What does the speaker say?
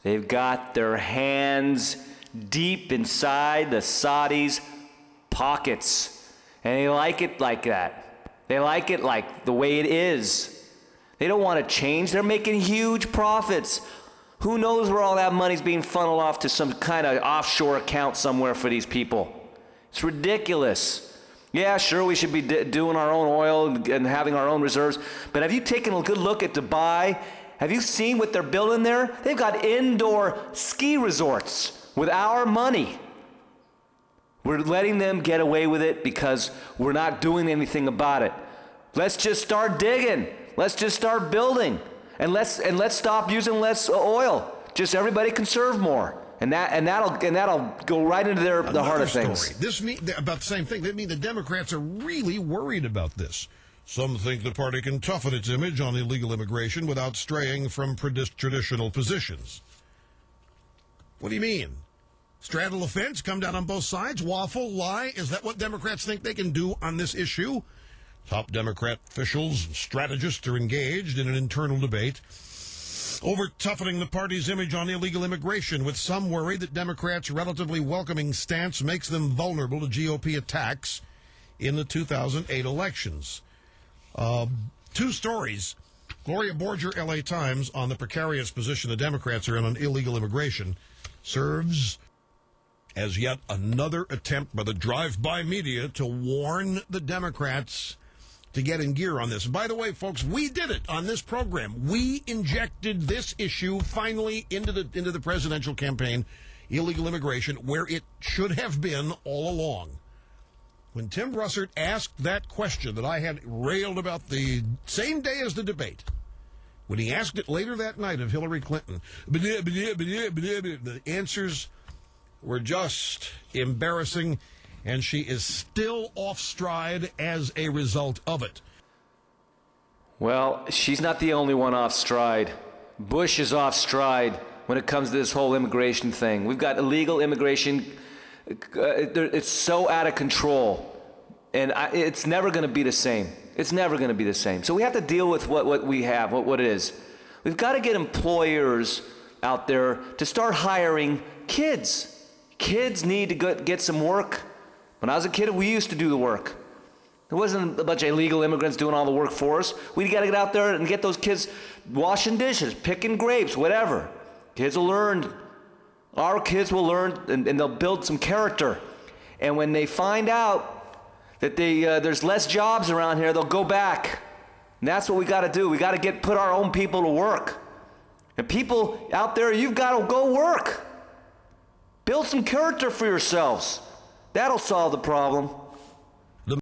They've got their hands deep inside the Saudis' pockets. And they like it like that. They like it like the way it is. They don't want to change. They're making huge profits. Who knows where all that money's being funneled off to some kind of offshore account somewhere for these people. It's ridiculous. Yeah, sure, we should be doing our own oil and having our own reserves. But have you taken a good look at Dubai? Have you seen what they're building there? They've got indoor ski resorts with our money. We're letting them get away with it because we're not doing anything about it. Let's just start digging. Let's just start building. And let's stop using less oil. Just everybody conserve more. And that'll go right into the heart of things. This about the same thing. That means the Democrats are really worried about this. Some think the party can toughen its image on illegal immigration without straying from traditional positions. What do you mean? Straddle the fence, come down on both sides, waffle, lie? Is that what Democrats think they can do on this issue? Top Democrat officials and strategists are engaged in an internal debate over toughening the party's image on illegal immigration, with some worried that Democrats' relatively welcoming stance makes them vulnerable to GOP attacks in the 2008 elections. Two stories. Gloria Borger, LA Times, on the precarious position the Democrats are in on illegal immigration, serves as yet another attempt by the drive-by media to warn the Democrats to get in gear on this. And by the way, folks, we did it on this program. We injected this issue finally into the presidential campaign, illegal immigration, where it should have been all along. When Tim Russert asked that question that I had railed about the same day as the debate, when he asked it later that night of Hillary Clinton, the answers were just embarrassing, and she is still off stride as a result of it. Well, she's not the only one off stride. Bush is off stride when it comes to this whole immigration thing. We've got illegal immigration. It's so out of control, and it's never going to be the same. It's never going to be the same. So we have to deal with what we have, what it is. We've got to get employers out there to start hiring kids. Kids need to get some work. When I was a kid, we used to do the work. It wasn't a bunch of illegal immigrants doing all the work for us. We got to get out there and get those kids washing dishes, picking grapes, whatever. Kids will learn. Our kids will learn, and they'll build some character. And when they find out that there's less jobs around here, they'll go back. And that's what we got to do. We got to put our own people to work. And people out there, you've got to go work. Build some character for yourselves. That'll solve the problem.